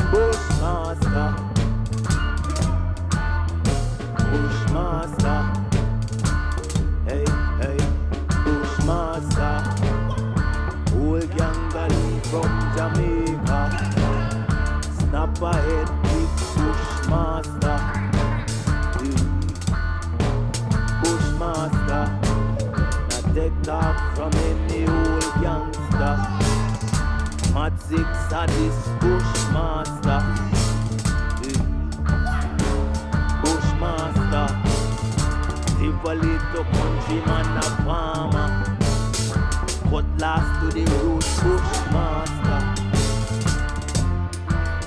Bushmaster, Bushmaster, hey, hey, Bushmaster, whole gang galley from Jamaica, snap ahead with Bushmaster, Bushmaster, now take talk from any old gangster, Mad Six Sadis Bushmaster, Bushmaster, live a little countryman a farmer, cut last to the root Bushmaster.